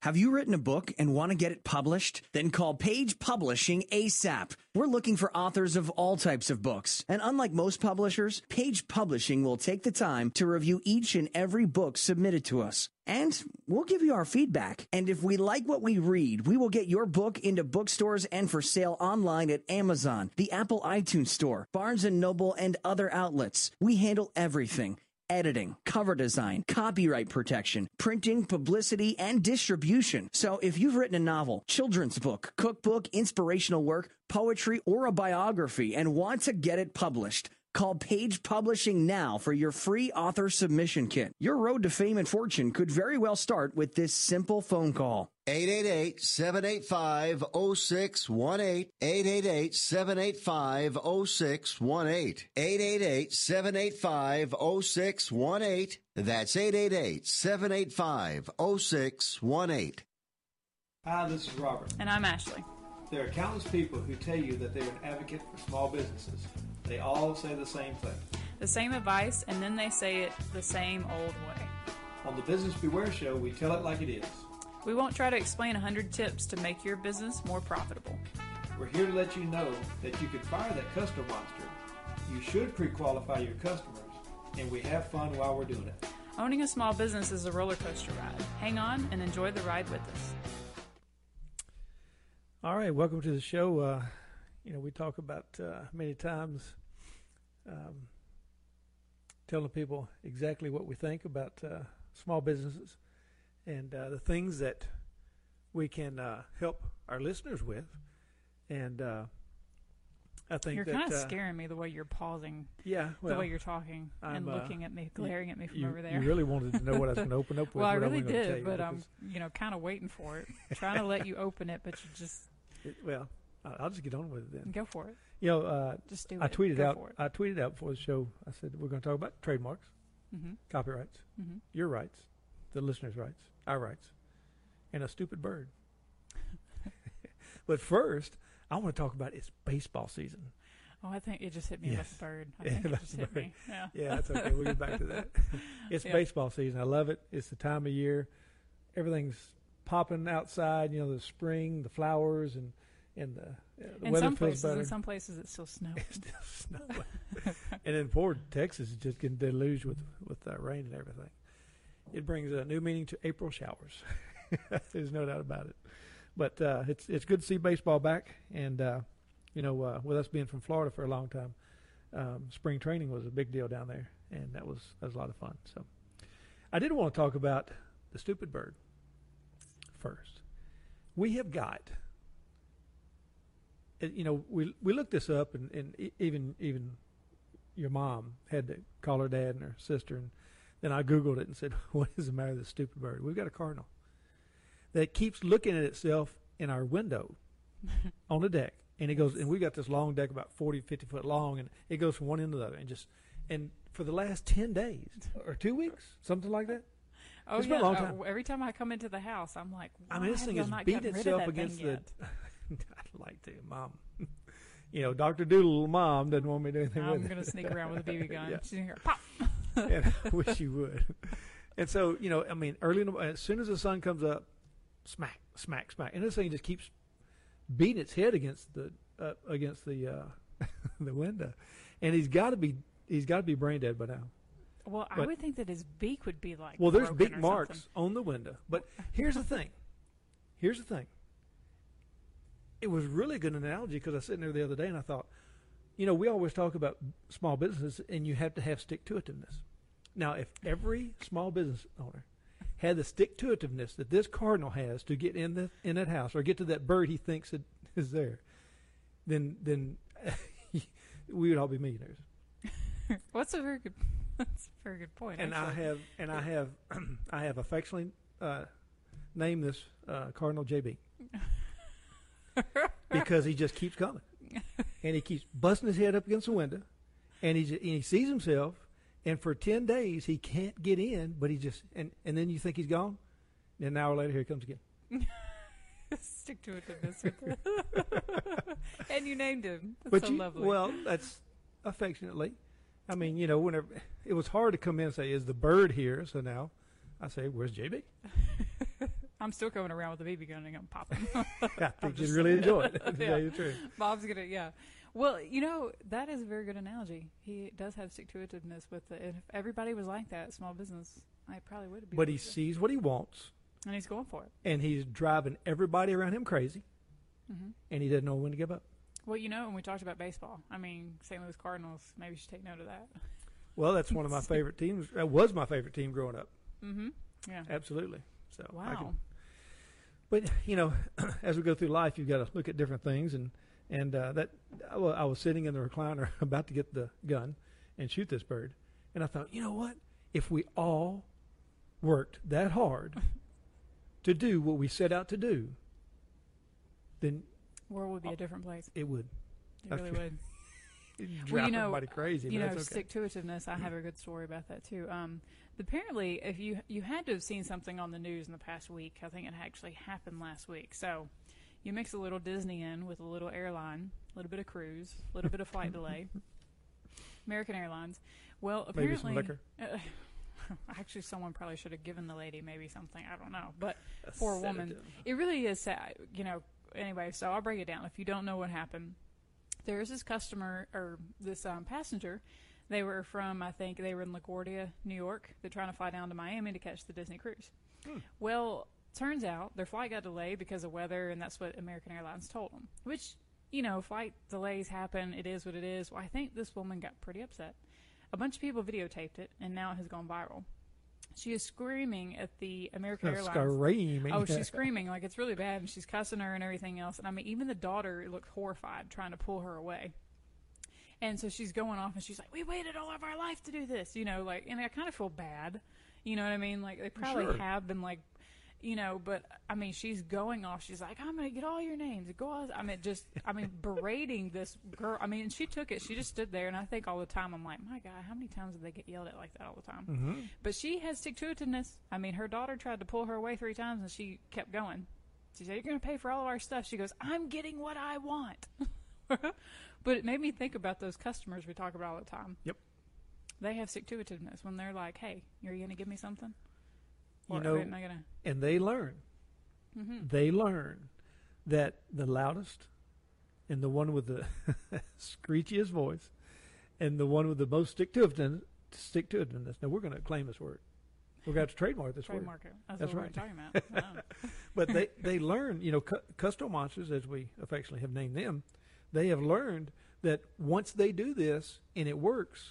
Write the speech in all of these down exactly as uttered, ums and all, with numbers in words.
Have you written a book and want to get it published? Then call Page Publishing ASAP. We're looking for authors of all types of books. And unlike most publishers, Page Publishing will take the time to review each and every book submitted to us. And we'll give you our feedback. And if we like what we read, we will get your book into bookstores and for sale online at Amazon, the Apple iTunes Store, Barnes and Noble, and other outlets. We handle everything. Editing, cover design, copyright protection, printing, publicity, and distribution. So if you've written a novel, children's book, cookbook, inspirational work, poetry, or a biography and want to get it published, call Page Publishing now for your free author submission kit. Your road to fame and fortune could very well start with this simple phone call. eight eight eight, seven eight five, zero six one eight. eight eight eight, seven eight five, zero six one eight. eight eight eight, seven eight five, zero six one eight. That's eight eight eight, seven eight five, zero six one eight. Hi, this is Robert. And I'm Ashley. There are countless people who tell you that they're an advocate for small businesses. They all say the same thing. The same advice, and then they say it the same old way. On the Business Beware Show, we tell it like it is. We won't try to explain one hundred tips to make your business more profitable. We're here to let you know that you can fire that custom monster. You should pre-qualify your customers, and we have fun while we're doing it. Owning a small business is a roller coaster ride. Hang on and enjoy the ride with us. All right, welcome to the show. Uh, you know, we talk about uh, many times um, telling people exactly what we think about uh, small businesses and uh, the things that we can uh, help our listeners with. And uh, I think you're that, kind of uh, scaring me the way you're pausing. Yeah, well, the way you're talking I'm, and uh, looking at me, glaring at me from you, over there. You really wanted to know what I was going to open up with. Well, I what really I'm gonna tell did, you but I'm, because- you know, kind of waiting for it, trying to let you open it, but you just It, well, I- I'll just get on with it then. go for it. You know, uh, Just do I it. tweeted Go out. for it. I tweeted out before the show. I said we're going to talk about trademarks, Mm-hmm. copyrights, Mm-hmm. your rights, the listeners' rights, our rights, and a stupid bird. But first, I want to talk about it's baseball season. Oh, I think it just hit me Yes. about the bird. I Yeah, think it about just the hit bird. me. Yeah. Yeah, that's okay. We'll get back to that. It's Yeah. baseball season. I love it. It's the time of year. Everything's popping outside. You know, the spring, the flowers, and and the, uh, the In weather some feels places, better. in some places, it's still snowing. It's still snowing. And then poor Texas is just getting deluged with with uh, rain and everything. It brings a new meaning to April showers. There's no doubt about it. But uh, it's it's good to see baseball back, and uh, you know, uh, with us being from Florida for a long time, um, spring training was a big deal down there, and that was that was a lot of fun. So, I did want to talk about the stupid bird first. We have got. You know, we we looked this up, and, and even even your mom had to call her dad and her sister, and then I Googled it and said, what is the matter with this stupid bird? We've got a cardinal that keeps looking at itself in our window on the deck, and it goes, and we got this long deck about forty, fifty foot long, and it goes from one end to the other, and just, and for the last ten days or two weeks, something like that. Oh, It's yeah. been a long time. Uh, every time I come into the house, I'm like, why I mean, this have thing y'all has not beat gotten rid of itself that against thing the. yet? I'd like to, Mom. You know, Doctor Doodle, Mom doesn't want me to do anything I'm with it. going to sneak around with a B B gun. Yeah. She's gonna hear pop. And I wish you would. And so, you know, I mean, early in the, as soon as the sun comes up, smack, smack, smack, and this thing just keeps beating its head against the uh, against the uh, the window, and he's got to be he's got to be brain dead by now. Well, I But- would think that his beak would be like. Well, there's broken big or marks something. on the window, but here's the thing. Here's the thing. It was really a good analogy because I was sitting there the other day and I thought, you know, we always talk about small businesses and you have to have stick-to-itiveness. Now, if every small business owner had the stick-to-itiveness that this cardinal has to get in the in that house or get to that bird he thinks it is there, then then we would all be millionaires. What's a very good? That's a very good point. And actually. I have and I have I have affectionately uh, named this uh, Cardinal J B. Because he just keeps coming, and he keeps busting his head up against the window, and he just, and he sees himself, and for ten days he can't get in, but he just and, and then you think he's gone, and an hour later here he comes again. Stick to it to this. And you named him. That's But so you, lovely. well, that's affectionately. I mean, you know, whenever it was hard to come in and say, "Is the bird here?" So now I say, "Where's J B?" I'm I'm still going around with a B B gun and I'm popping. I think you'd really enjoy it. To Yeah. tell you the truth. Bob's gonna, yeah. Well, you know, that is a very good analogy. He does have stick-to-itiveness with it. If everybody was like that, small business, I probably would be. But he able to. sees what he wants, And he's going for it. and he's driving everybody around him crazy, hmm and he doesn't know when to give up. Well, you know, when we talked about baseball, I mean, Saint Louis Cardinals, maybe you should take note of that. Well, that's one of my favorite teams. That was my favorite team growing up. Mm-hmm. Yeah. Absolutely. So I Wow. can, but you know, as we go through life, you've got to look at different things, and and uh, that I wa- I was sitting in the recliner about to get the gun and shoot this bird, and I thought, you know what? If we all worked that hard to do what we set out to do, then World would be a different place. it would It really would. it'd Well, drive you know- everybody crazy. You but know, that's okay. stick-to-itiveness, I have a good story about that, too. Um, apparently, if you you had to have seen something on the news in the past week. I think it actually happened last week. So you mix a little Disney in with a little airline, a little bit of cruise, a little bit of flight delay. American Airlines. Well, Maybe apparently... some liquor. Uh, actually, someone probably should have given the lady maybe something. I don't know. But poor woman. Sedative. It really is sad. You know, anyway, so I'll break it down. If you don't know what happened, there is this customer or this um, passenger. They were from, I think, they were in LaGuardia, New York. They're trying to fly down to Miami to catch the Disney cruise. Hmm. Well, turns out their flight got delayed because of weather, and that's what American Airlines told them. Which, you know, flight delays happen. It is what it is. Well, I think this woman got pretty upset. A bunch of people videotaped it, and now it has gone viral. She is screaming at the American Airlines. Screaming. Oh, she's screaming like it's really bad, and she's cussing her and everything else. And I mean, even the daughter looked horrified, trying to pull her away. And so she's going off, and she's like, "We waited all of our life to do this," you know, like. And I kind of feel bad, you know what I mean? Like they probably Sure. have been like, you know, but I mean, she's going off. She's like, "I'm gonna get all your names." Go on. I mean, just, I mean, berating this girl. I mean, and she took it. She just stood there, and I think all the time, I'm like, my God, how many times did they get yelled at like that all the time? Mm-hmm. But she has stick-to-itiveness. I mean, her daughter tried to pull her away three times, and she kept going. She said, "You're going to pay for all of our stuff." She goes, "I'm getting what I want." But it made me think about those customers we talk about all the time. Yep. They have stick-to-itiveness when they're like, "Hey, are you going to give me something?" You Or know, am I going to? and they learn. Mm-hmm. They learn that the loudest and the one with the screechiest voice and the one with the most stick-to-itiveness, stick-to-itiveness. Now, we're going to claim this word. We're going to have to trademark this word. Trademark it. That's, That's what right. we're talking about. Wow. But they, they learn, you know, cu- Custom Monsters, as we affectionately have named them, they have learned that once they do this and it works,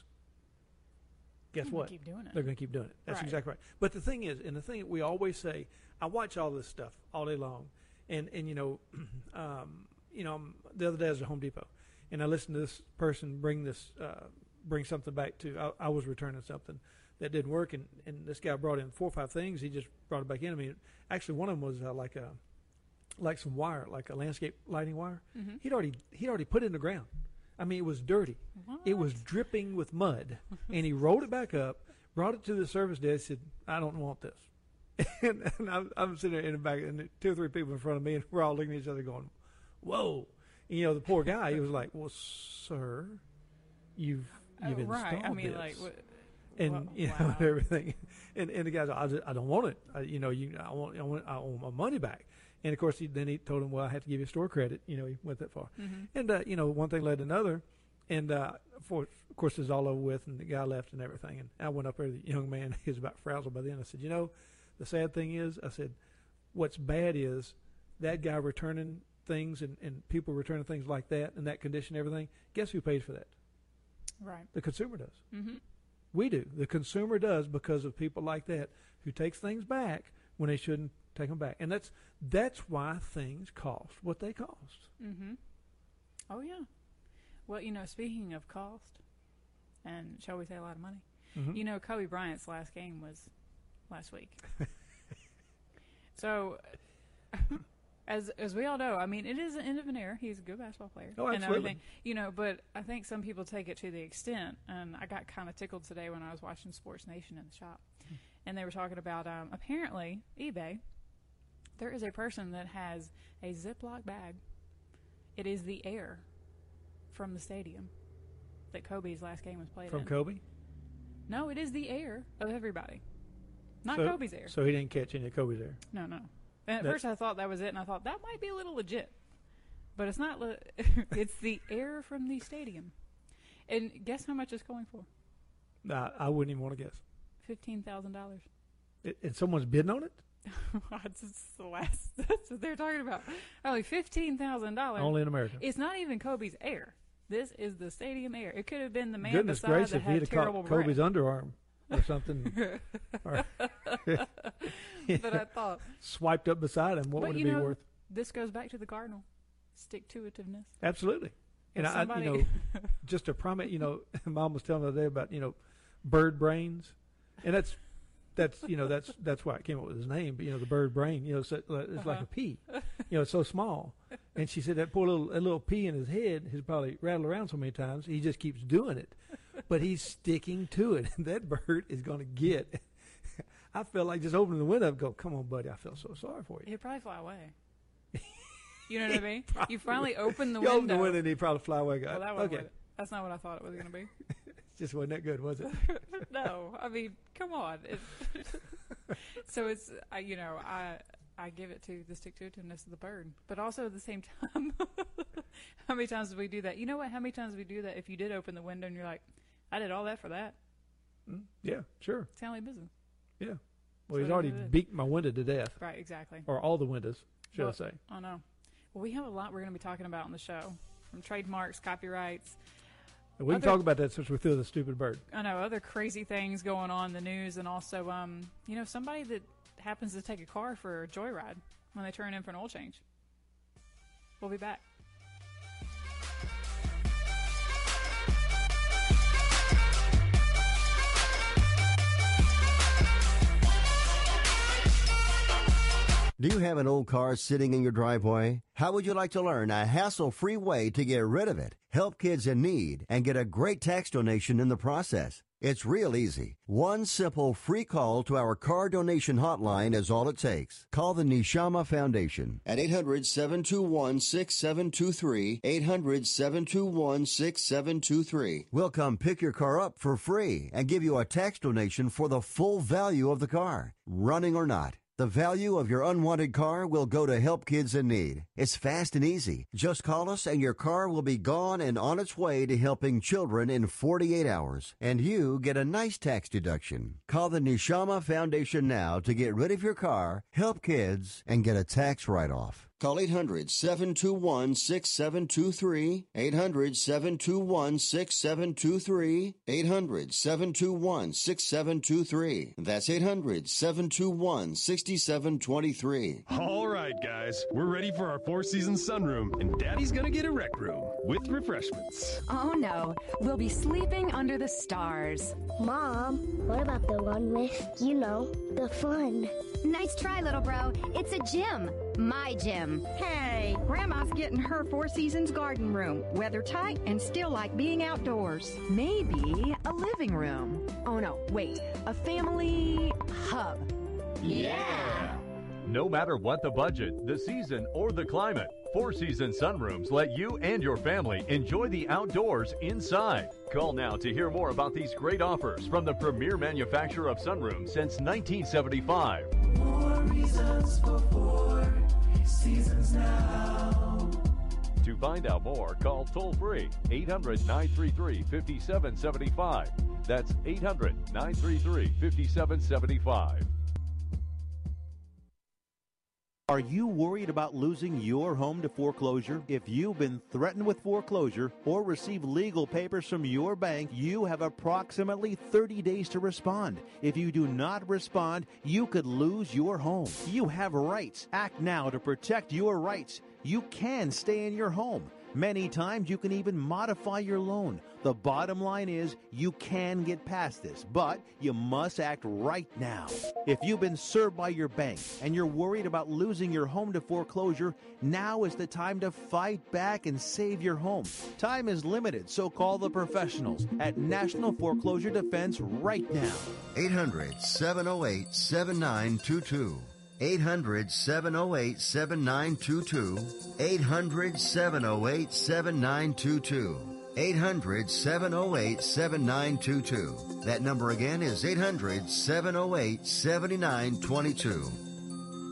guess I'm gonna what? Keep doing it. They're going to keep doing it. That's Right. exactly right. But the thing is, and the thing that we always say, I watch all this stuff all day long, and and you know, um, you know, I'm, the other day I was at Home Depot, and I listened to this person bring this, uh, bring something back to. I, I was returning something that didn't work, and, and this guy brought in four or five things. He just brought it back in. I mean, actually, one of them was uh, like a, like some wire, like a landscape lighting wire. Mm-hmm. He'd already he'd already put it in the ground. I mean, it was dirty. It was dripping with mud, and he rolled it back up, brought it to the service desk, said, "I don't want this." and and I'm, I'm sitting there in the back, and two or three people in front of me, and we're all looking at each other going, "Whoa!" And, you know, the poor guy, he was like, "Well, sir, you've you've Oh, installed right. I mean, this." like, what, and Wow. you know Wow. and everything, and and the guy's like, I, just, I don't want it. I, you know, you I want I want I want my money back. And of course, he, then he told him, well, I have to give you store credit. You know, he went that far. mm-hmm. And uh, you know, one thing led to another, and uh, for of course, it's all over with, and the guy left and everything. And I went up there, the young man, he was about frazzled by then. I said, you know, the sad thing is, I said, what's bad is that guy returning things and, and people returning things like that in that condition, and everything. Guess who pays for that? Right. The consumer does. Mm-hmm. We do. The consumer does because of people like that who takes things back when they shouldn't take them back. And that's that's why things cost what they cost. Mm-hmm. Oh, yeah. Well, you know, speaking of cost, and shall we say a lot of money, Mm-hmm. you know, Kobe Bryant's last game was last week. So, as as we all know, I mean, it is the end of an era. He's a good basketball player. Oh, and absolutely. everything, you know, but I think some people take it to the extent, and I got kind of tickled today when I was watching Sports Nation in the shop, and they were talking about um, apparently eBay. There is a person that has a Ziploc bag. It is the air from the stadium that Kobe's last game was played From in. Kobe? No, it is the air of everybody. Not so, Kobe's air. So he didn't catch any of Kobe's air. No, no. And at That- first I thought that was it, and I thought that might be a little legit. But it's not. Le- it's the air from the stadium. And guess how much it's going for? Nah, I wouldn't even want to guess. fifteen thousand dollars. It, and someone's bidding on it? That's just the last. That's what they're talking about. Only fifteen thousand dollars. Only in America. It's not even Kobe's air. This is the stadium air. It could have been the man Goodness beside gracious, that if he'd had have terrible caught breath. Kobe's underarm or something. or But I thought, swiped up beside him, what but would it you be know, worth? this goes back to the Cardinal stick-to-itiveness. Absolutely. And If I, somebody- you know, just a prominent, you know, Mom was telling me the other day about, you know, bird brains, and that's, that's, you know, that's that's why it came up with his name. But you know, the bird brain, you know, so it's like Uh-huh. a pea, you know, it's so small. And she said that poor little a little pea in his head has probably rattled around so many times. He just keeps doing it, but he's sticking to it. And that bird is going to get. I felt like just opening the window and go, "Come on, buddy, I feel so sorry for you." He'd probably fly away. You know what I mean? Probably You finally would. open the You window. open the window and he'd probably fly away. Well, that wasn't okay, what it- that's not what I thought it was going to be. just wasn't that good, was it? No, I mean, come on. It, so it's, I, you know, I I give it to the stick-to-itiveness of the bird, but also at the same time, how many times do we do that? You know what? How many times do we do that? If you did open the window and you're like, I did all that for that. Mm, yeah, sure. It's only business. Yeah. Well, he's So already it is. beat my window to death, Right, exactly. or all the windows, should Well, I say? I know. Well, we have a lot we're going to be talking about on the show, from trademarks, copyrights. And we can other- talk about that since we threw the stupid bird. I know other crazy things going on in the news, and also, um, you know, somebody that happens to take a car for a joyride when they turn in for an oil change. We'll be back. Do you have an old car sitting in your driveway? How would you like to learn a hassle-free way to get rid of it, help kids in need, and get a great tax donation in the process? It's real easy. One simple free call to our car donation hotline is all it takes. Call the Neshama Foundation at eight hundred, seven two one, six seven two three, eight hundred, seven two one, six seven two three. We'll come pick your car up for free and give you a tax donation for the full value of the car, running or not. The value of your unwanted car will go to help kids in need. It's fast and easy. Just call us and your car will be gone and on its way to helping children in forty-eight hours. And you get a nice tax deduction. Call the Neshama Foundation now to get rid of your car, help kids, and get a tax write-off. Call eight hundred, seven two one, six seven two three, eight hundred, seven two one, six seven two three, eight hundred, seven two one, six seven two three. That's eight hundred, seven two one, six seven two three. All right, guys, we're ready for our Four Seasons sunroom, and Daddy's gonna get a rec room with refreshments. Oh no, we'll be sleeping under the stars. Mom, what about the one with, you know, the fun? Nice try, little bro. It's a gym. My gym. Hey, Grandma's getting her Four Seasons garden room. Weather tight and still like being outdoors. Maybe a living room. Oh no, wait, a family hub. Yeah. No matter what the budget, the season, or the climate, Four Seasons Sunrooms let you and your family enjoy the outdoors inside. Call now to hear more about these great offers from the premier manufacturer of sunrooms since nineteen seventy-five. More reasons for Four Seasons now. To find out more, call toll-free eight hundred, nine three three, five seven seven five. That's eight hundred, nine three three, five seven seven five. Are you worried about losing your home to foreclosure? If you've been threatened with foreclosure or received legal papers from your bank, you have approximately thirty days to respond. If you do not respond, you could lose your home. You have rights. Act now to protect your rights. You can stay in your home. Many times you can even modify your loan. The bottom line is you can get past this, but you must act right now. If you've been served by your bank and you're worried about losing your home to foreclosure, now is the time to fight back and save your home. Time is limited, so call the professionals at National Foreclosure Defense right now. eight hundred, seven oh eight, seven nine two two. eight hundred, seven oh eight, seven nine two two. eight hundred, seven oh eight, seven nine two two. eight hundred, seven oh eight, seven nine two two. That number again is eight hundred, seven oh eight, seven nine two two.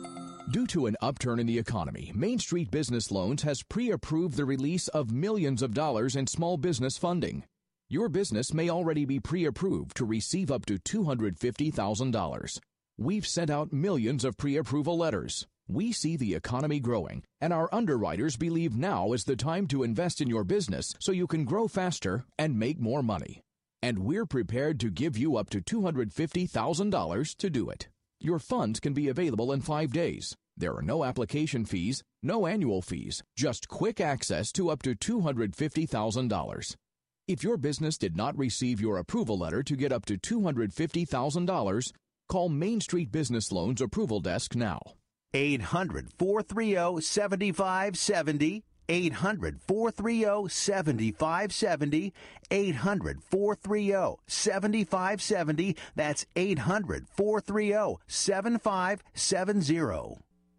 Due to an upturn in the economy, Main Street Business Loans has pre-approved the release of millions of dollars in small business funding. Your business may already be pre-approved to receive up to two hundred fifty thousand dollars. We've sent out millions of pre-approval letters. We see the economy growing, and our underwriters believe now is the time to invest in your business so you can grow faster and make more money. And we're prepared to give you up to two hundred fifty thousand dollars to do it. Your funds can be available in five days. There are no application fees, no annual fees, just quick access to up to two hundred fifty thousand dollars. If your business did not receive your approval letter to get up to two hundred fifty thousand dollars, call Main Street Business Loans Approval Desk now. eight hundred, four three zero, seven five seven zero. eight hundred, four three zero, seven five seven zero. eight hundred, four three zero, seven five seven zero. That's eight hundred, four three zero, seven five seven zero.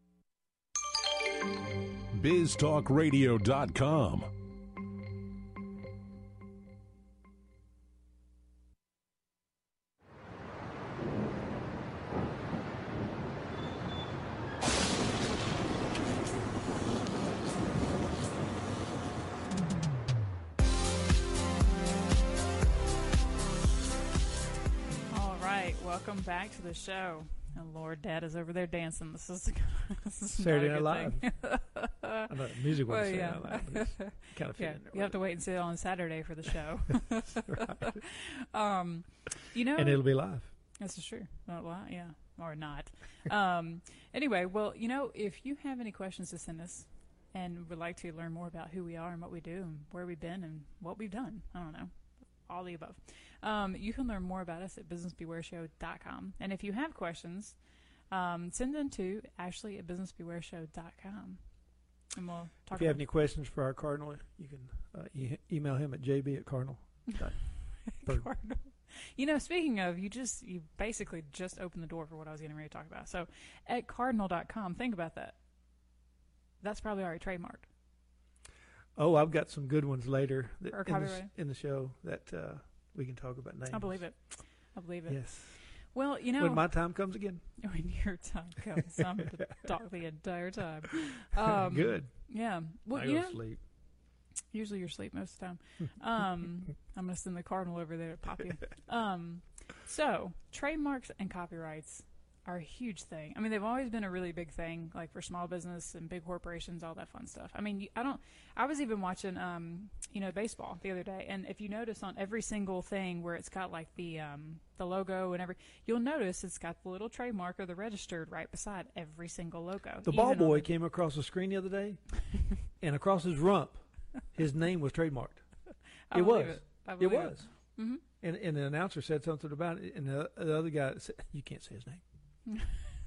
biz talk radio dot com. Welcome back to the show. And Lord, Dad is over there dancing. This is, this is Saturday Night Live. I know music was well, Saturday yeah. Night Live, but it's kind of yeah, you have to wait and see it on Saturday for the show. Right. um, you know, and it'll be live. This is true. Not live, yeah, or not. Um, anyway, well, you know, if you have any questions to send us and would like to learn more about who we are and what we do and where we've been and what we've done, I don't know. All the above. Um, you can learn more about us at business beware show dot com. And if you have questions, um, send them to Ashley at business beware show dot com. And we'll talk If you have about any questions for our Cardinal, you can uh, e- email him at j b at cardinal. Cardinal. You know, speaking of, you just you basically just opened the door for what I was getting ready to talk about. So at cardinal dot com, think about that. That's probably already trademarked. Oh, I've got some good ones later that Or in, the, copyright. in the show that uh, we can talk about names. I believe it. I believe it. Yes. Well, you know, when my time comes again. When your time comes, I'm going to talk the entire time. Um, Good. Yeah. Well, I you go know, to sleep. Usually you're asleep most of the time. Um, I'm going to send the Cardinal over there to pop you. Um, so, trademarks and copyrights are a huge thing. I mean, they've always been a really big thing, like for small business and big corporations, all that fun stuff. I mean, you- I don't. I was even watching, um, you know, baseball the other day, and if you notice on every single thing where it's got like the um, the logo and every, you'll notice it's got the little trademark or the registered right beside every single logo. The Even ball on boy the- came across the screen the other day, and across his rump, his name was trademarked. I it believe was. it. I It believe it. was. Mhm. And, and the announcer said something about it, and the, the other guy said, "You can't say his name.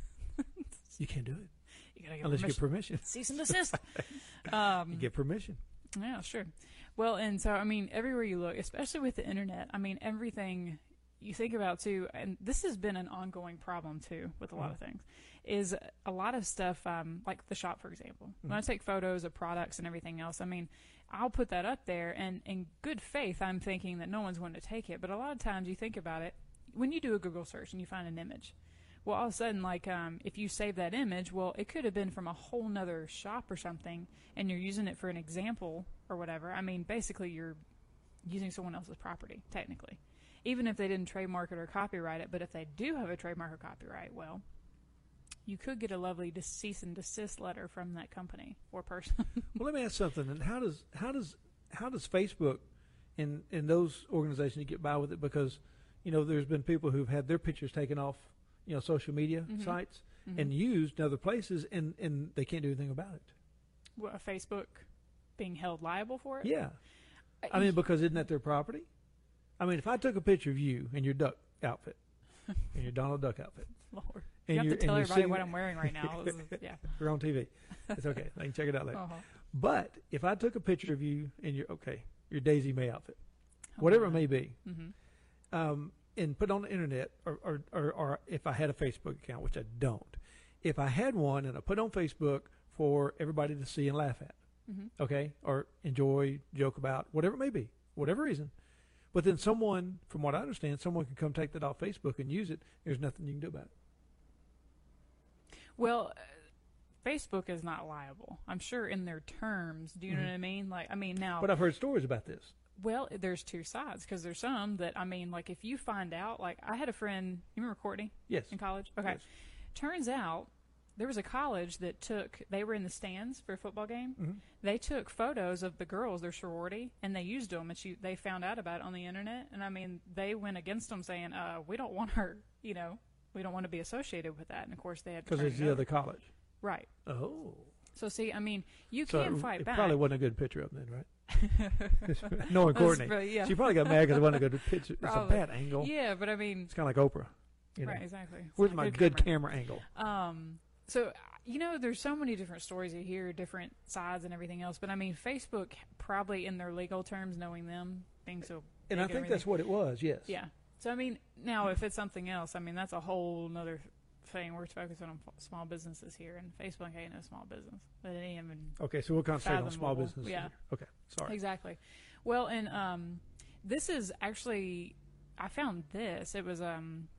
You can't do it You gotta get unless you get permission. permission. Cease and desist. um, You get permission." Yeah, sure. Well, and so, I mean, everywhere you look, especially with the internet, I mean, everything you think about, too, and this has been an ongoing problem, too, with a lot of things, is a lot of stuff, um, like the shop, for example. When I take photos of products and everything else, I mean, I'll put that up there, and in good faith, I'm thinking that no one's going to take it. But a lot of times you think about it, when you do a Google search and you find an image, well, all of a sudden, like, um, if you save that image, well, it could have been from a whole nother shop or something, and you're using it for an example or whatever. I mean, basically, you're using someone else's property, technically. Even if they didn't trademark it or copyright it, but if they do have a trademark or copyright, well, you could get a lovely dis- cease and desist letter from that company or person. Well, let me ask something. And how does how does how does Facebook and and those organizations get by with it? Because you know, there's been people who've had their pictures taken off, you know, social media Mhm. sites Mhm. and used in other places, and and they can't do anything about it. What, a Facebook being held liable for it? Yeah. Uh, I mean, because isn't that their property? I mean, if I took a picture of you in your duck outfit, in your Donald Duck outfit, Lord. and You have you're- to tell and you're everybody sitting- what I'm wearing right now. This is- yeah. We're on T V. It's okay. I can check it out later. Uh-huh. But if I took a picture of you in your, okay, your Daisy May outfit, Oh, whatever it my. may be, Mhm. um, and put it on the internet, or, or, or, or if I had a Facebook account, which I don't, if I had one and I put it on Facebook for everybody to see and laugh at, Mhm. okay, or enjoy, joke about, whatever it may be, whatever reason, but then someone, from what I understand, someone can come take that off Facebook and use it. There's nothing you can do about it. Well, uh, Facebook is not liable. I'm sure in their terms. Do you know Mhm. what I mean? Like, I mean, now. But I've heard stories about this. Well, there's two sides because there's some that, I mean, like if you find out, like I had a friend, you remember Courtney? Yes. In college? Okay. Yes. Turns out there was a college that took, they were in the stands for a football game. Mhm. They took photos of the girls, their sorority, and they used them, and she, they found out about it on the internet. And I mean, they went against them saying, uh, we don't want her, you know, we don't want to be associated with that. And of course they had to Because turn it's it the over. other college. Right. Oh. So see, I mean, you So can it, fight it back. probably wasn't a good picture of them then, right? Knowing That's Courtney. probably- yeah. She probably got mad because it wasn't a good picture. It's a Probably. bad angle. Yeah, but I mean. It's kind of like Oprah. You know? Right, exactly. It's Where's not my a good camera angle? Um, so, you know, there's so many different stories you hear, different sides and everything else. But I mean, Facebook probably in their legal terms, knowing them, being so. And I big think that's everything- what it was, yes. Yeah. So, I mean, now if it's something else, I mean, that's a whole nother thing. We're focusing on f- small businesses here, and Facebook ain't no small business. It ain't even. Okay, so we'll concentrate on small fathomable. businesses Yeah. here. Okay, sorry. Exactly. Well, and um, this is actually, I found this. It was um,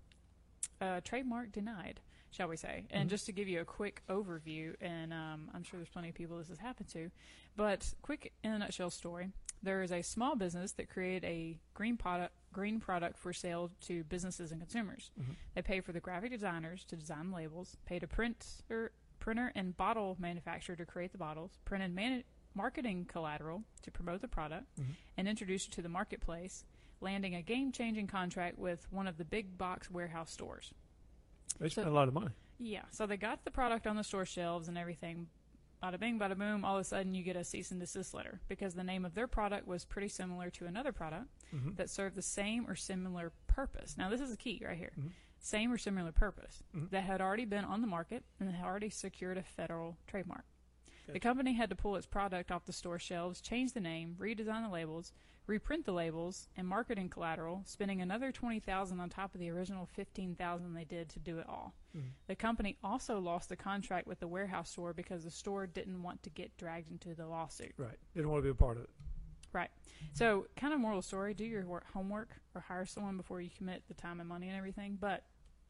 a trademark denied, shall we say. And Mhm. just to give you a quick overview, and um, I'm sure there's plenty of people this has happened to, but quick in a nutshell story. There is a small business that created a green product, green product for sale to businesses and consumers. Mhm. They pay for the graphic designers to design labels, paid a printer, printer and bottle manufacturer to create the bottles, printed man- marketing collateral to promote the product, Mhm. and introduced it to the marketplace, landing a game-changing contract with one of the big box warehouse stores. They So- spent a lot of money. Yeah, so they got the product on the store shelves and everything. Bada bing, bada boom, all of a sudden you get a cease and desist letter because the name of their product was pretty similar to another product Mhm. that served the same or similar purpose. Now, this is the key right here. Mhm. Same or similar purpose Mhm. that had already been on the market and had already secured a federal trademark. The Gotcha. company had to pull its product off the store shelves, change the name, redesign the labels, reprint the labels and marketing collateral, spending another twenty thousand dollars on top of the original fifteen thousand dollars they did to do it all. Mhm. The company also lost the contract with the warehouse store because the store didn't want to get dragged into the lawsuit. Right. They don't want to be a part of it. Right. So, kind of moral story, do your work, homework or hire someone before you commit the time and money and everything. But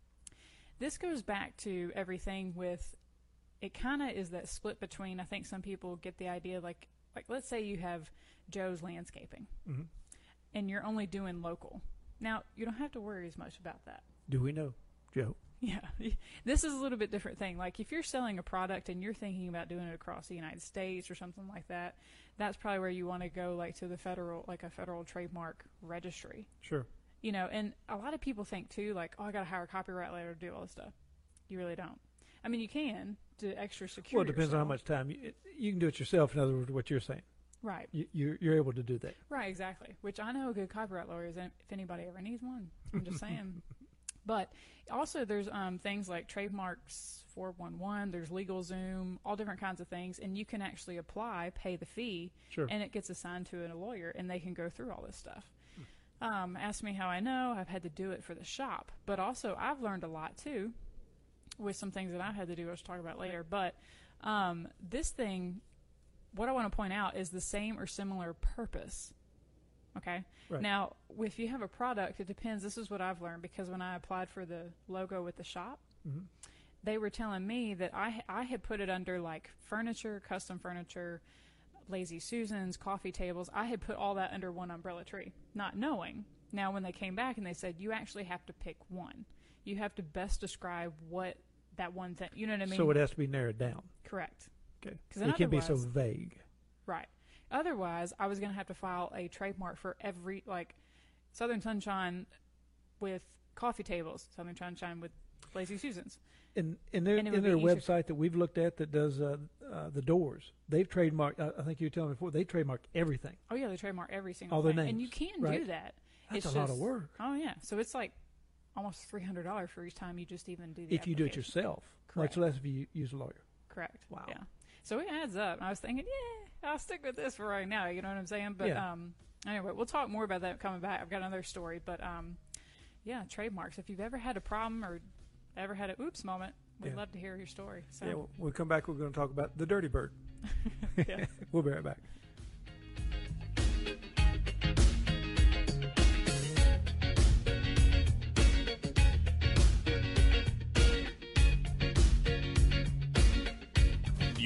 this goes back to everything with, it kind of is that split between, I think some people get the idea like, like let's say you have Joe's Landscaping Mhm. and you're only doing local. Now, you don't have to worry as much about that. Do we know, Joe? Yeah, this is a little bit different thing. Like if you're selling a product and you're thinking about doing it across the United States or something like that, that's probably where you want to go, like to the federal, like a federal trademark registry. Sure. You know, and a lot of people think too, like, oh, I got to hire a copyright lawyer to do all this stuff. You really don't. I mean, you can to extra secure. Well, it depends on how yourself. much time. You, you can do it yourself, in other words, what you're saying. Right. You, you're, you're able to do that. Right, exactly. Which I know a good copyright lawyer is if anybody ever needs one. I'm just saying. But also there's um, things like trademarks four one one, there's LegalZoom, all different kinds of things, and you can actually apply, pay the fee, Sure. and it gets assigned to a lawyer, and they can go through all this stuff. Um, ask me how I know. I've had to do it for the shop. But also I've learned a lot, too, with some things that I've had to do, which I'll talk about later. But um, this thing, what I want to point out is the same or similar purpose. Okay. Right. Now, if you have a product, it depends. This is what I've learned because when I applied for the logo with the shop, Mhm. they were telling me that I I had put it under like furniture, custom furniture, Lazy Susans, coffee tables. I had put all that under one umbrella tree, not knowing. Now, when they came back and they said you actually have to pick one, you have to best describe what that one thing. You know what I mean? So it has to be narrowed down. Correct. Okay. 'Cause It can't be so otherwise- vague. Right. Otherwise, I was going to have to file a trademark for every, like, Southern Sunshine with coffee tables, Southern Sunshine with Lazy Susans. In in their And it in would their be easier- website that we've looked at that does uh, uh, the doors, they've trademarked. Uh, I think you were telling me before they trademarked everything. Oh, yeah, they trademark every single All their thing. And names, you can right? do that. That's It's a lot of just- work. Oh, yeah. So it's like almost three hundred dollars for each time you just even do the If you do it application. yourself, Correct. much less if you use a lawyer. Correct. Wow. Yeah. So it adds up. And I was thinking, yeah, I'll stick with this for right now. You know what I'm saying? But Yeah. um, anyway, we'll talk more about that coming back. I've got another story. But um, yeah, trademarks. If you've ever had a problem or ever had a oops moment, we'd Yeah. love to hear your story. So. Yeah, when we come back, we're going to talk about the Dirty Bird. Yeah. We'll be right back.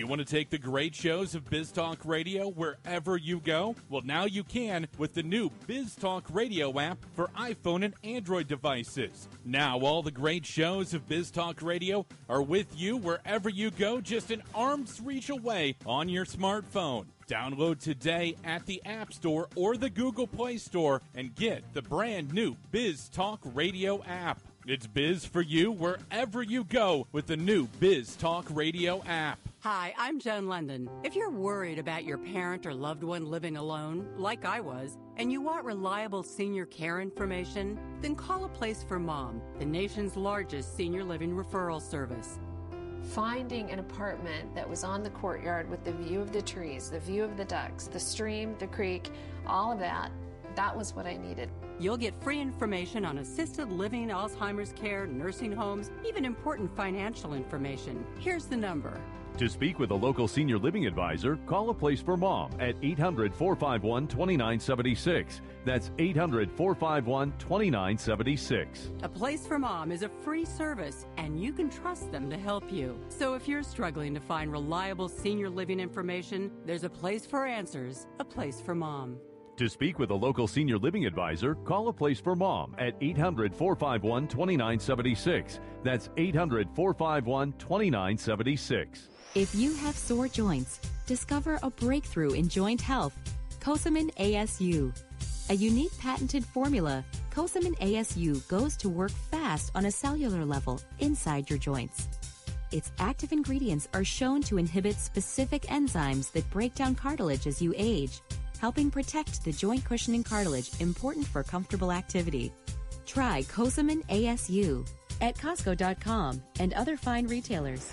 You want to take the great shows of Biz Talk Radio wherever you go? Well, now you can with the new Biz Talk Radio app for iPhone and Android devices. Now all the great shows of Biz Talk Radio are with you wherever you go, just an arm's reach away on your smartphone. Download today at the App Store or the Google Play Store and get the brand new Biz Talk Radio app. It's Biz for you wherever you go with the new Biz Talk Radio app. Hi, I'm Joan London. If you're worried about your parent or loved one living alone, like I was, and you want reliable senior care information, then call A Place for Mom, the nation's largest senior living referral service. Finding an apartment that was on the courtyard with the view of the trees, the view of the ducks, the stream, the creek, all of that, that was what I needed. You'll get free information on assisted living, Alzheimer's care, nursing homes, even important financial information. Here's the number. To speak with a local senior living advisor, call A Place for Mom at eight hundred, four five one, two nine seven six. That's eight hundred, four five one, two nine seven six. A Place for Mom is a free service, and you can trust them to help you. So if you're struggling to find reliable senior living information, there's a place for answers, A Place for Mom. To speak with a local senior living advisor, call A Place for Mom at eight hundred, four five one, two nine seven six. That's eight hundred, four five one, two nine seven six. If you have sore joints, discover a breakthrough in joint health, Cosamin A S U. A unique patented formula, Cosamin A S U goes to work fast on a cellular level inside your joints. Its active ingredients are shown to inhibit specific enzymes that break down cartilage as you age, helping protect the joint cushioning cartilage important for comfortable activity. Try Cosamin A S U at Costco dot com and other fine retailers.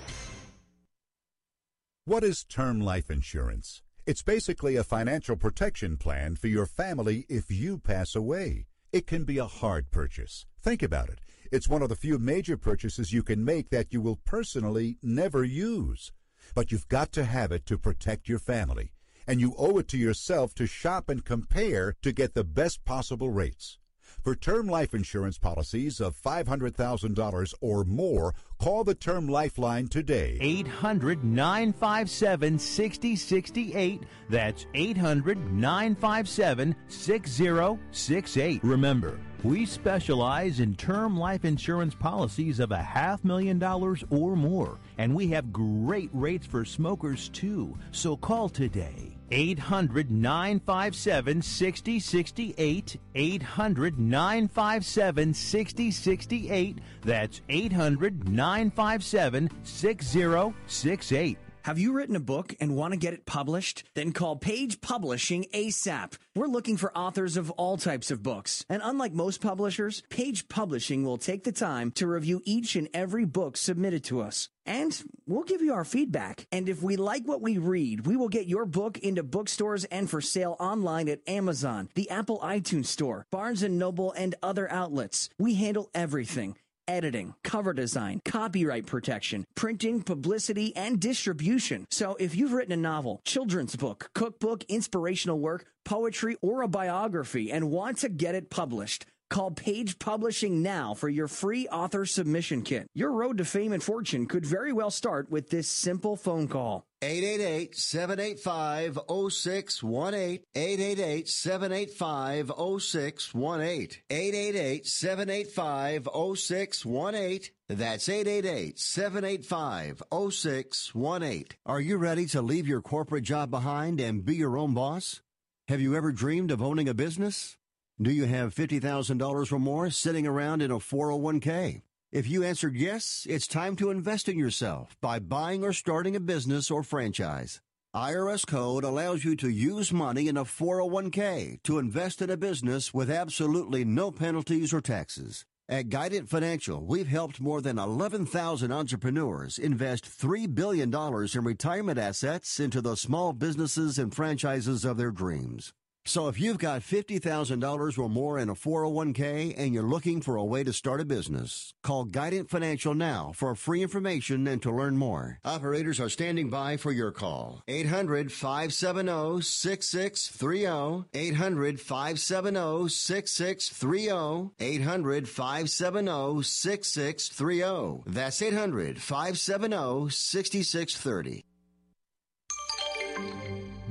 What is term life insurance? It's basically a financial protection plan for your family if you pass away. It can be a hard purchase. Think about it. It's one of the few major purchases you can make that you will personally never use. But you've got to have it to protect your family. And you owe it to yourself to shop and compare to get the best possible rates. For term life insurance policies of five hundred thousand dollars or more, call the Term Lifeline today. eight hundred, nine five seven, six zero six eight. That's eight hundred, nine five seven, six zero six eight. Remember, we specialize in term life insurance policies of a half million dollars or more, and we have great rates for smokers too. So call today. eight hundred, nine five seven, six zero six eight. eight hundred, nine five seven, six zero six eight. That's eight hundred, nine five seven, six zero six eight. Have you written a book and want to get it published? Then call Page Publishing ASAP. We're looking for authors of all types of books. And unlike most publishers, Page Publishing will take the time to review each and every book submitted to us. And we'll give you our feedback. And if we like what we read, we will get your book into bookstores and for sale online at Amazon, the Apple iTunes Store, Barnes and Noble, and other outlets. We handle everything. Editing, cover design, copyright protection, printing, publicity, and distribution. So if you've written a novel, children's book, cookbook, inspirational work, poetry, or a biography and want to get it published, call Page Publishing now for your free author submission kit. Your road to fame and fortune could very well start with this simple phone call. eight eight eight, seven eight five, zero six one eight. eight eight eight, seven eight five, zero six one eight. eight eight eight, seven eight five, zero six one eight. That's eight eight eight, seven eight five, zero six one eight. Are you ready to leave your corporate job behind and be your own boss? Have you ever dreamed of owning a business? Do you have fifty thousand dollars or more sitting around in a four oh one k? If you answered yes, it's time to invest in yourself by buying or starting a business or franchise. I R S code allows you to use money in a four oh one k to invest in a business with absolutely no penalties or taxes. At Guidant Financial, we've helped more than eleven thousand entrepreneurs invest three billion dollars in retirement assets into the small businesses and franchises of their dreams. So if you've got fifty thousand dollars or more in a four oh one k and you're looking for a way to start a business, call Guidant Financial now for free information and to learn more. Operators are standing by for your call. eight hundred, five seven zero, six six three zero. eight hundred, five seven zero, six six three zero. eight hundred, five seven zero, six six three zero. That's eight hundred, five seven zero, six six three zero.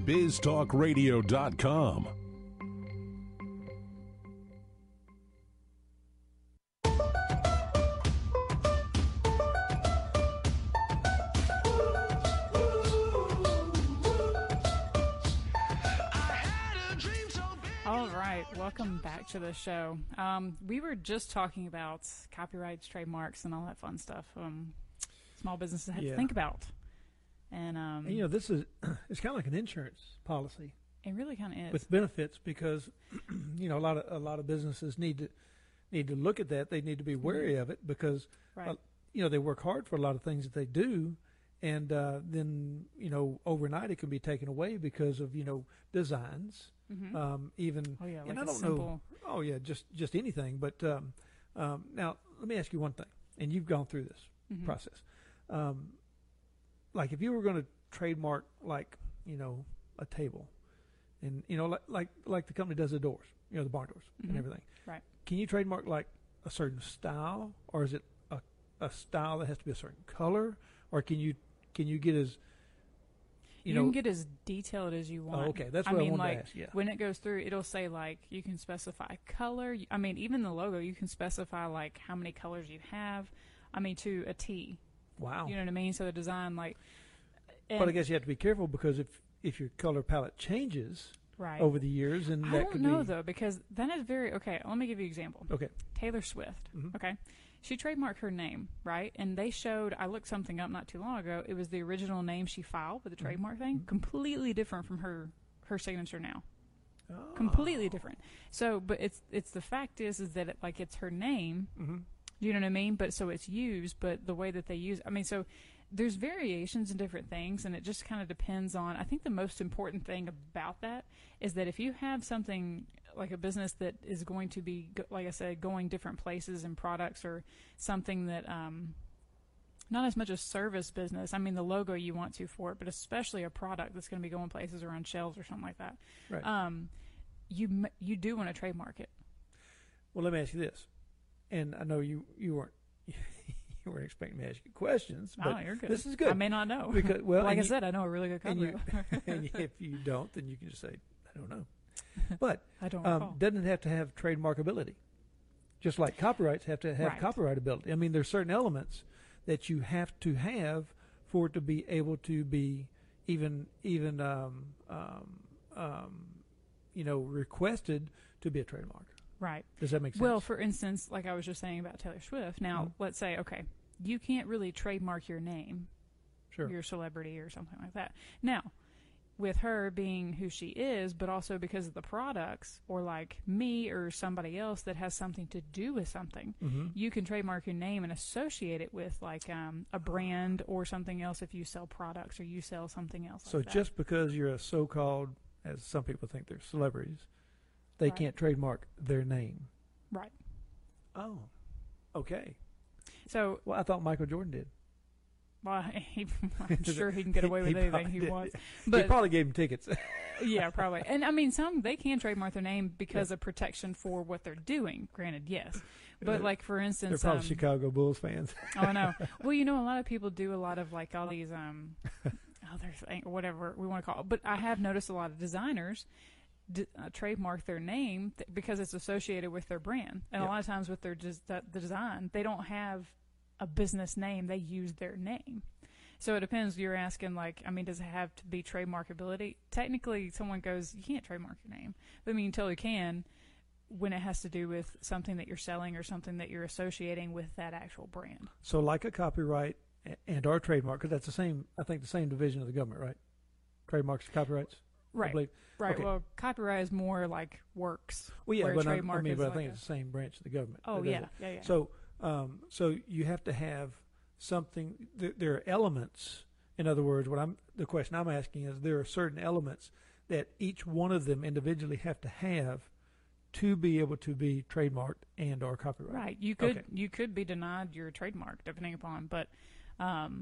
biz talk radio dot com. All right, welcome back to the show. Um, we were just talking about copyrights, trademarks, and all that fun stuff. Um, small businesses have Yeah. to think about, and, um, And, you know, this is it's kind of like an insurance policy. It really kind of is with benefits because you know a lot of a lot of businesses need to need to look at that. They need to be wary of it because Right. uh, you know they work hard for a lot of things that they do, and uh, then you know overnight it can be taken away because of you know designs. Mhm. Um, even Oh, yeah, and like I a don't simple- know. Oh yeah, just just anything. But um, um, now let me ask you one thing, and you've gone through this Mhm. process. Um, like if you were going to trademark like you know a table, and you know like like like the company does the doors, you know the barn doors Mhm. and everything. Right. Can you trademark like a certain style, or is it a a style that has to be a certain color, or can you can you get as You, you, know can get as detailed as you want. Oh, okay. That's I what I mean, wanted to like, ask, yeah. when it goes through, it'll say, like, you can specify color. I mean, even the logo, you can specify, like, how many colors you have. I mean, to a T. Wow. You know what I mean? So the design, like... but I and- guess you have to be careful because if if your color palette changes Right. over the years, and I that don't could know, be though, because that is very... Okay, let me give you an example. Okay. Taylor Swift, Mhm. okay? She trademarked her name, right? And they showed... I looked something up not too long ago. It was the original name she filed with the Mhm. trademark thing. Completely different from her her signature now. Oh. Completely different. So, but it's it's the fact is is that it, like it's her name. Mhm. Do you know what I mean? But so it's used, but the way that they use, I mean, so there's variations in different things, and it just kind of depends on. I think the most important thing about that is that if you have something like a business that is going to be, go- like I said, going different places and products, or something that um, not as much a service business. I mean, the logo you want to for it, but especially a product that's going to be going places or on shelves or something like that. Right. Um, you m- you do want to trademark it. Well, let me ask you this, and I know you you weren't you weren't expecting me to ask you questions, but Oh, you're good. this is good. I may not know. because well, like and I you- said, I know a really good and, you, copyright. and if you don't, then you can just say I don't know. But I don't um, recall. doesn't it have to have trademarkability? Just like copyrights have to have Right. copyrightability. I mean, there's certain elements that you have to have for it to be able to be even even um, um, um, you know requested to be a trademark. Right. Does that make sense? Well, for instance, like I was just saying about Taylor Swift. Now, Mhm. let's say, okay, you can't really trademark your name, Sure. your celebrity or something like that. Now, with her being who she is, but also because of the products, or like me or somebody else that has something to do with something, Mhm. you can trademark your name and associate it with like um, a brand or something else if you sell products or you sell something else. So like that. just because you're a so-called, as some people think they're celebrities, they Right. can't trademark their name. Right. Oh, okay. So, well, I thought Michael Jordan did. Well, he, I'm sure he can get away with anything probably he did. wants. He But probably gave him tickets. yeah, probably. And I mean, some they can trademark their name because of protection for what they're doing. Granted, yes. But like for instance, They're probably um, Chicago Bulls fans. oh, I know. Well, you know, a lot of people do a lot of like all these um, other thing, whatever we want to call it. But I have noticed a lot of designers d- uh, trademark their name th- because it's associated with their brand, and Yeah. a lot of times with their des- the the design, they don't have a business name; they use their name. So it depends. You're asking, like, I mean, does it have to be trademarkability? Technically, someone goes, you can't trademark your name. But I mean, you totally can when it has to do with something that you're selling or something that you're associating with that actual brand. So like a copyright a- and our trademark, because that's the same, I think the same division of the government, right? Trademarks and copyrights? I Right. believe. Right. Okay. Well, copyright is more like works. Well, yeah, where but I, I trademark mean, is but I like think a- it's the same branch of the government. Oh, that does yeah, it. yeah, yeah. So, um, so you have to have something. Th- there are elements. In other words, what I'm the question I'm asking is: there are certain elements that each one of them individually have to have to be able to be trademarked and or copyrighted. Right. You could Okay. you could be denied your trademark depending upon, but um,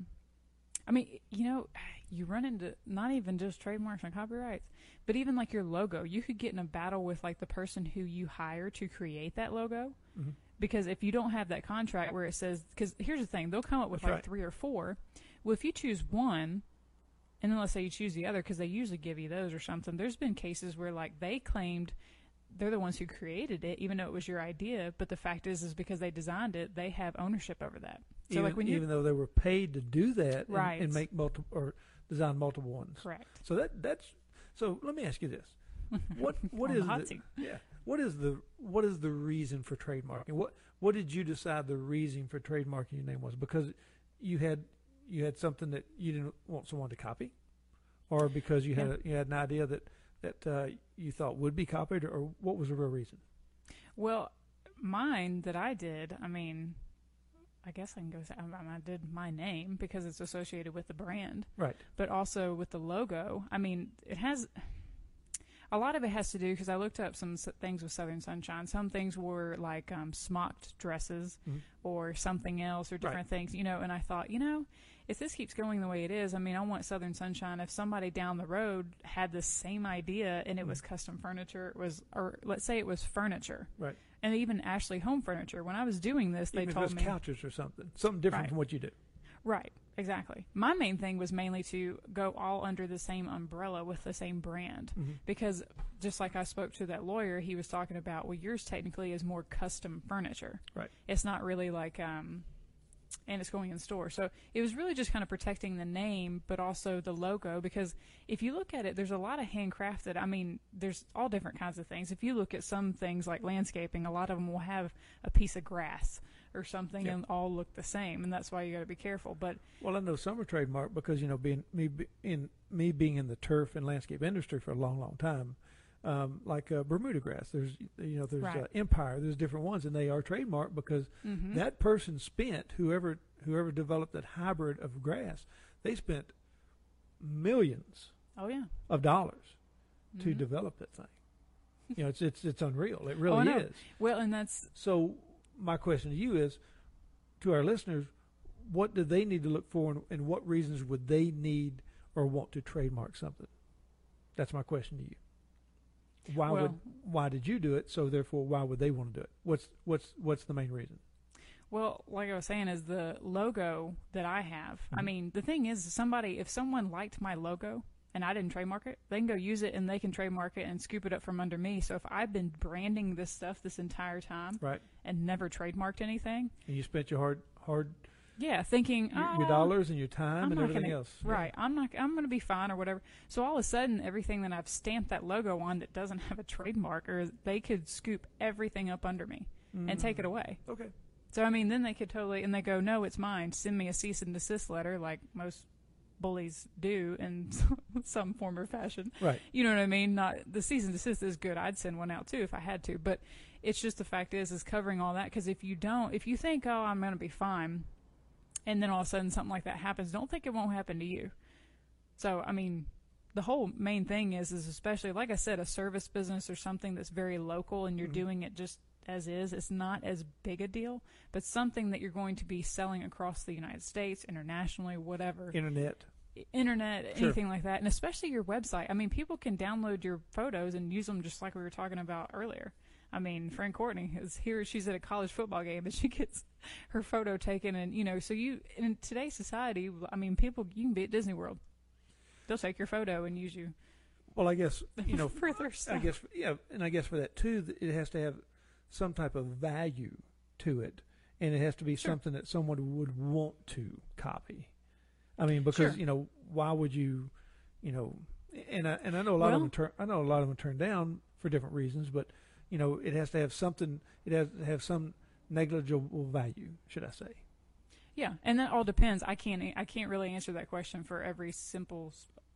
I mean, you know, you run into not even just trademarks and copyrights, but even like your logo. You could get in a battle with like the person who you hire to create that logo. Mhm. Because if you don't have that contract where it says, because here's the thing, they'll come up with That's like right. three or four. Well, if you choose one, and then let's say you choose the other because they usually give you those or something. There's been cases where like they claimed they're the ones who created it, even though it was your idea. But the fact is, is because they designed it, they have ownership over that. So even, like when you even though they were paid to do that right. and, and make multiple or design multiple ones. Correct. So that that's so. Let me ask you this: what what is the, the yeah? What is the what is the reason for trademarking? What what did you decide the reason for trademarking your name was? Because you had you had something that you didn't want someone to copy, or because you had yeah. a, you had an idea that that uh, you thought would be copied, or, or what was the real reason? Well, mine that I did, I mean, I guess I can go say I, I did my name because it's associated with the brand. Right. But also with the logo, I mean, it has, a lot of it has to do, because I looked up some s- things with Southern Sunshine. Some things were like um, smocked dresses mm-hmm. or something else or different right. things, you know, and I thought, you know, if this keeps going the way it is, I mean, I want Southern Sunshine. If somebody down the road had the same idea and it mm-hmm. was custom furniture, it was, or let's say it was furniture. Right. And even Ashley Home Furniture. When I was doing this, they even told if it was me couches or something, something different right. from what you do. Right. Exactly. My main thing was mainly to go all under the same umbrella with the same brand, mm-hmm. because just like I spoke to that lawyer, he was talking about, well, yours technically is more custom furniture. Right. It's not really like, um, and it's going in store. So it was really just kind of protecting the name, but also the logo, because if you look at it, there's a lot of handcrafted. I mean, there's all different kinds of things. If you look at some things like landscaping, a lot of them will have a piece of grass or something yep. and all look the same, and that's why you got to be careful. But well, I know some are trademarked because, you know, being me be, in me being in the turf and landscape industry for a long, long time, um, like uh, Bermuda grass. There's you know there's right. uh, Empire. There's different ones, and they are trademarked because mm-hmm. that person spent whoever whoever developed that hybrid of grass, they spent millions. Oh yeah. Of dollars mm-hmm. to develop that thing. You know, it's it's it's unreal. It really oh, I know. is. Well, and that's so. My question to you is, to our listeners, what do they need to look for, and, and what reasons would they need or want to trademark something? That's my question to you. Why well, would why did you do it? So therefore, why would they want to do it? What's what's what's the main reason? Well, like I was saying, is the logo that I have. Mm-hmm. I mean, the thing is, somebody if someone liked my logo and I didn't trademark it, they can go use it and they can trademark it and scoop it up from under me. So if I've been branding this stuff this entire time right. and never trademarked anything, and you spent your hard hard yeah, thinking your, oh, your dollars and your time I'm and everything gonna, else, right? Yeah. I'm not. I'm going to be fine or whatever. So all of a sudden, everything that I've stamped that logo on that doesn't have a trademark, or they could scoop everything up under me mm. and take it away. Okay. So I mean, then they could totally, and they go, no, it's mine. Send me a cease and desist letter, like most bullies do in some form or fashion. Right. You know what I mean? Not the cease and desist is good. I'd send one out too if I had to. But it's just the fact is, is covering all that. Because if you don't, if you think, oh, I'm going to be fine, and then all of a sudden something like that happens, don't think it won't happen to you. So, I mean, the whole main thing is, is especially, like I said, a service business or something that's very local and you're mm-hmm. doing it just as is, it's not as big a deal, but something that you're going to be selling across the United States, internationally, whatever. Internet. Internet, sure. anything like that. And especially your website. I mean, people can download your photos and use them just like we were talking about earlier. I mean, friend Courtney is here. She's at a college football game and she gets her photo taken. And, you know, so you, in today's society, I mean, people, you can be at Disney World. They'll take your photo and use you. Well, I guess, you know, for their stuff. I guess, yeah. And I guess for that too, it has to have some type of value to it, and it has to be sure. something that someone would want to copy. I mean, because sure. you know, why would you, you know, and I and I know a lot well, of them turn, I know a lot of them turn down for different reasons, but you know, it has to have something. It has to have some negligible value, should I say? Yeah, and that all depends. I can't I can't really answer that question for every simple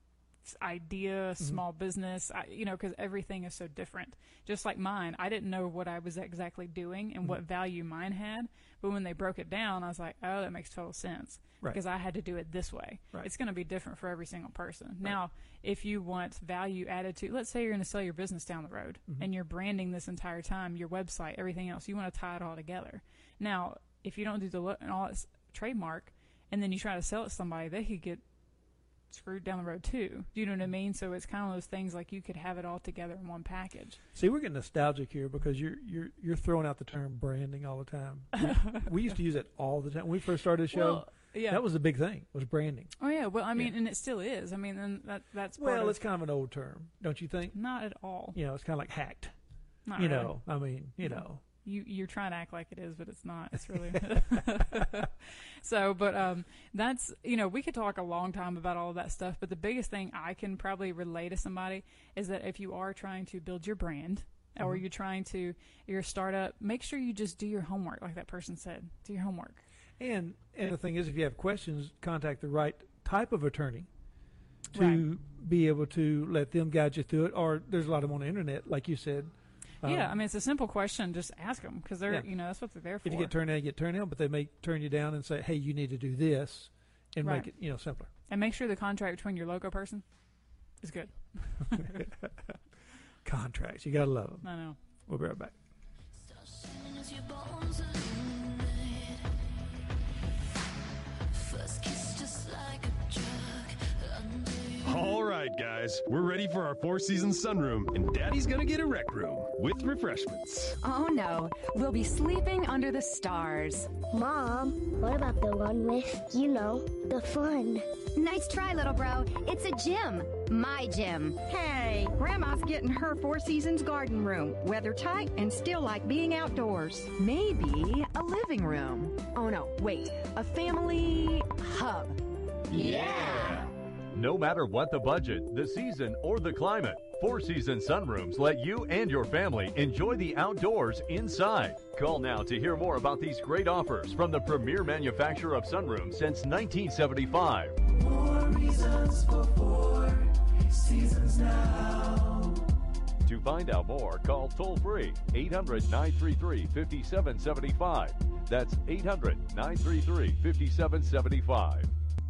idea, small mm-hmm. business, I, you know, because everything is so different. Just like mine, I didn't know what I was exactly doing and mm-hmm. what value mine had, but when they broke it down, I was like, oh, that makes total sense. Right. Because I had to do it this way. Right. It's going to be different for every single person. Right. Now, if you want value added to, let's say you're going to sell your business down the road mm-hmm. and you're branding this entire time, your website, everything else, you want to tie it all together. Now, if you don't do the lo- and all its trademark and then you try to sell it to somebody, they could get screwed down the road too. Do you know what I mean? So it's kind of those things like you could have it all together in one package. See, we're getting nostalgic here because you're you're you're throwing out the term branding all the time. We, we used to use it all the time when we first started the show. Well, Yeah. That was the big thing, was branding. Oh, yeah. Well, I mean, yeah. and it still is. I mean, and that that's part Well, of, it's kind of an old term, don't you think? Not at all. You know, it's kind of like hacked. Not you really. know, I mean, you know. You, you're trying to act like it is, but it's not. It's really. So, but um, that's, you know, we could talk a long time about all of that stuff, but the biggest thing I can probably relay to somebody is that if you are trying to build your brand, mm-hmm. or you're trying to, you're a startup, make sure you just do your homework, like that person said. Do your homework. And, and the thing is, if you have questions, contact the right type of attorney to right. be able to let them guide you through it. Or there's a lot of them on the internet, like you said. Yeah, um, I mean, it's a simple question. Just ask them because they're, yeah. you know, that's what they're there for. If you get turned down, you get turned down, but they may turn you down and say, hey, you need to do this and right. make it, you know, simpler. And make sure the contract between your logo person is good. Contracts. You got to love them. I know. We'll be right back. All right, guys, we're ready for our Four Seasons sunroom, and Daddy's gonna get a rec room with refreshments. Oh no, we'll be sleeping under the stars. Mom, what about the one with, you know, the fun? Nice try, little bro. It's a gym. My gym. Hey, Grandma's getting her Four Seasons garden room. Weather tight and still like being outdoors. Maybe a living room. Oh no, wait, a family hub. Yeah! No matter what the budget, the season, or the climate, Four Seasons Sunrooms let you and your family enjoy the outdoors inside. Call now to hear more about these great offers from the premier manufacturer of sunrooms since nineteen seventy-five. More reasons for Four Seasons now. To find out more, call toll-free eight hundred, nine three three, five seven seven five. That's eight hundred, nine three three, five seven seven five.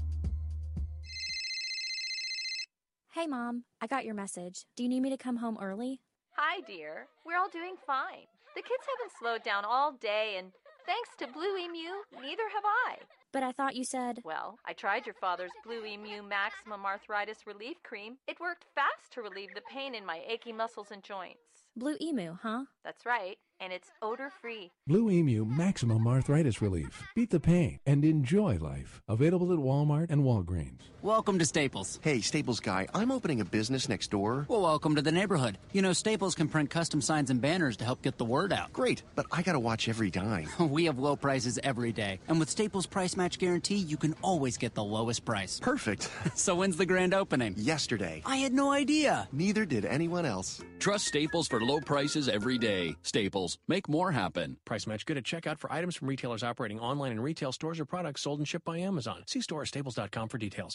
Hey, Mom, I got your message. Do you need me to come home early? Hi, dear. We're all doing fine. The kids haven't slowed down all day, and thanks to Blue Emu, neither have I. But I thought you said... Well, I tried your father's Blue Emu Maximum Arthritis Relief Cream. It worked fast to relieve the pain in my achy muscles and joints. Blue Emu, huh? That's right, and it's odor-free. Blue Emu Maximum Arthritis Relief. Beat the pain and enjoy life. Available at Walmart and Walgreens. Welcome to Staples. Hey, Staples guy, I'm opening a business next door. Well, welcome to the neighborhood. You know, Staples can print custom signs and banners to help get the word out. Great, but I gotta watch every dime. We have low prices every day. And with Staples Price Match Guarantee, you can always get the lowest price. Perfect. So when's the grand opening? Yesterday. I had no idea. Neither did anyone else. Trust Staples for low prices every day. Staples. Make more happen. Price match good at checkout for items from retailers operating online in retail stores or products sold and shipped by Amazon. See store at staples dot com for details.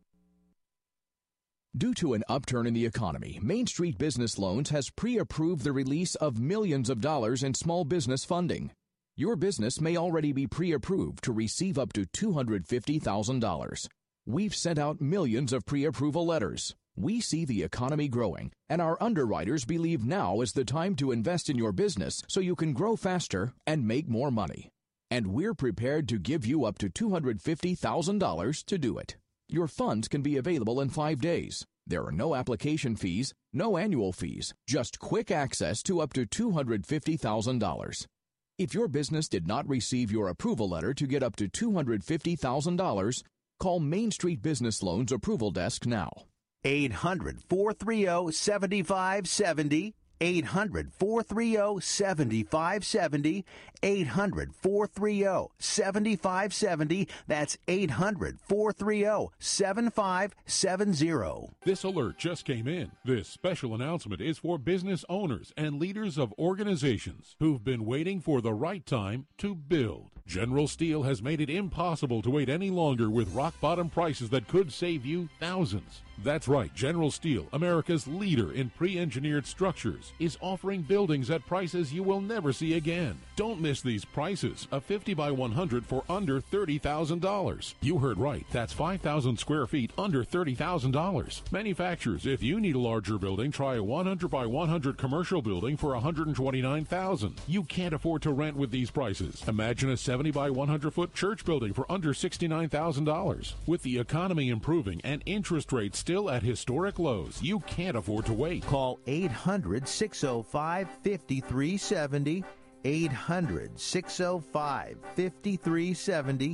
Due to an upturn in the economy, Main Street Business Loans has pre-approved the release of millions of dollars in small business funding. Your business may already be pre-approved to receive up to two hundred fifty thousand dollars. We've sent out millions of pre-approval letters. We see the economy growing, and our underwriters believe now is the time to invest in your business so you can grow faster and make more money. And we're prepared to give you up to two hundred fifty thousand dollars to do it. Your funds can be available in five days. There are no application fees, no annual fees, just quick access to up to two hundred fifty thousand dollars. If your business did not receive your approval letter to get up to two hundred fifty thousand dollars, call Main Street Business Loans Approval Desk now. eight hundred, four three zero, seven five seven zero. eight hundred, four three zero, seven five seven zero. eight hundred, four three zero, seven five seven zero. That's eight hundred, four three zero, seven five seven zero. This alert just came in. This special announcement is for business owners and leaders of organizations who've been waiting for the right time to build. General Steel has made it impossible to wait any longer with rock-bottom prices that could save you thousands. That's right, General Steel, America's leader in pre-engineered structures, is offering buildings at prices you will never see again. Don't miss these prices. A fifty by one hundred for under thirty thousand dollars. You heard right. That's five thousand square feet under thirty thousand dollars. Manufacturers, if you need a larger building, try a one hundred by one hundred commercial building for one hundred twenty-nine thousand dollars. You can't afford to rent with these prices. Imagine a seventy by one hundred foot church building for under sixty-nine thousand dollars. With the economy improving and interest rates still at historic lows, you can't afford to wait. Call eight hundred, six oh five, five three seven zero. eight hundred, six oh five, five three seven zero.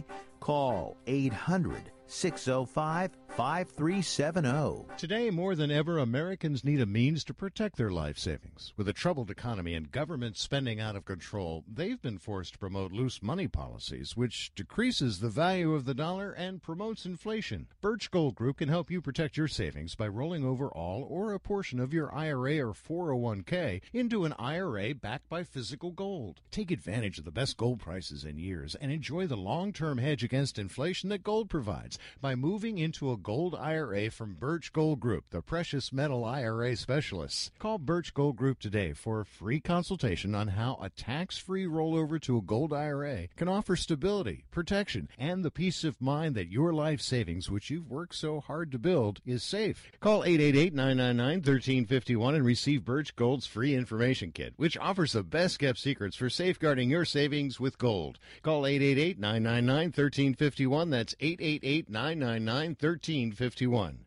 Call eight hundred, six oh five, five three seven oh. Today, more than ever, Americans need a means to protect their life savings. With a troubled economy and government spending out of control, they've been forced to promote loose money policies, which decreases the value of the dollar and promotes inflation. Birch Gold Group can help you protect your savings by rolling over all or a portion of your I R A or four oh one k into an I R A backed by physical gold. Take advantage of the best gold prices in years and enjoy the long-term hedge against inflation that gold provides by moving into a gold I R A from Birch Gold Group, the precious metal I R A specialists. Call Birch Gold Group today for a free consultation on how a tax-free rollover to a gold I R A can offer stability, protection, and the peace of mind that your life savings, which you've worked so hard to build, is safe. Call eight eight eight, nine nine nine, one three five one and receive Birch Gold's free information kit, which offers the best-kept secrets for safeguarding your savings with gold. Call eight eight eight, nine nine nine, one three five one. That's eight eight eight, nine nine nine, one three five one.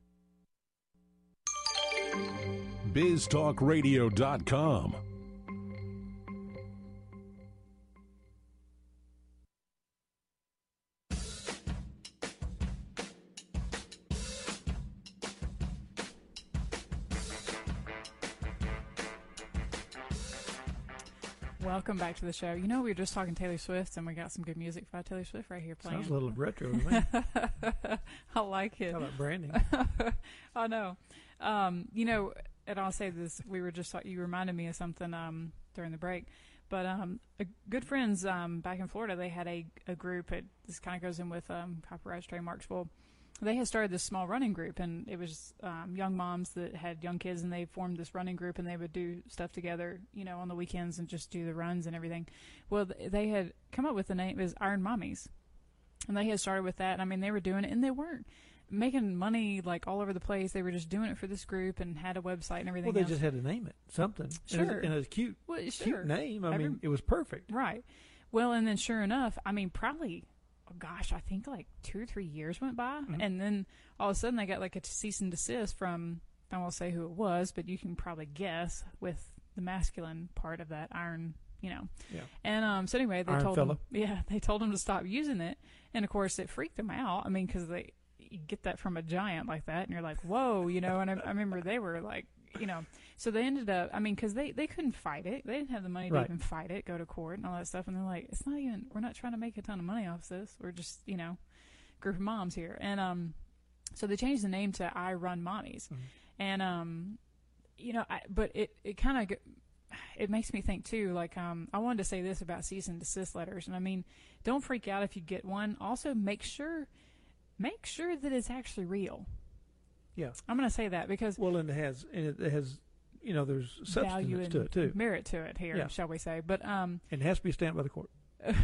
biz talk radio dot com. Welcome back to the show. You know, we were just talking Taylor Swift, and we got some good music by Taylor Swift right here playing. Sounds a little retro to me. I like it. How about branding? I know. Um, you know, and I'll say this, we were just, you reminded me of something um, during the break, but um, a, good friends um, back in Florida, they had a, a group, it, this kind of goes in with um, Copyrights Trademarks. Well, they had started this small running group, and it was um, young moms that had young kids, and they formed this running group, and they would do stuff together, you know, on the weekends and just do the runs and everything. Well, th- they had come up with the name, it was Iron Mommies, and they had started with that. I mean, they were doing it, and they weren't making money like all over the place. They were just doing it for this group and had a website and everything. Well, they else. just had to name it something. Sure, and it was, and it was cute. Well, cute sure. name. I Every, mean, it was perfect. Right. Well, and then sure enough, I mean, probably. Oh gosh, I think like two or three years went by, mm-hmm. and then all of a sudden they got like a cease and desist from, I won't say who it was, but you can probably guess with the masculine part of that, iron, you know. Yeah. And um, so anyway, they iron told fella. him, yeah, they told him to stop using it, and of course it freaked them out. I mean, because they you get that from a giant like that, and you're like, whoa, you know. And I, I remember they were like, you know, so they ended up, I mean, because they, they couldn't fight it. They didn't have the money right. to even fight it, go to court and all that stuff. And they're like, it's not even, we're not trying to make a ton of money off this. We're just, you know, group of moms here. And um, so they changed the name to I Run Mommies. Mm-hmm. And, um, you know, I, but it, it kind of, it makes me think too, like, um, I wanted to say this about cease and desist letters. And I mean, don't freak out if you get one. Also make sure, make sure that it's actually real. Yeah. I'm going to say that because. Well, and it has, and it has, you know, there's substance value and to it too. Merit to it here, yeah. shall we say. But, um. And it has to be stamped by the court.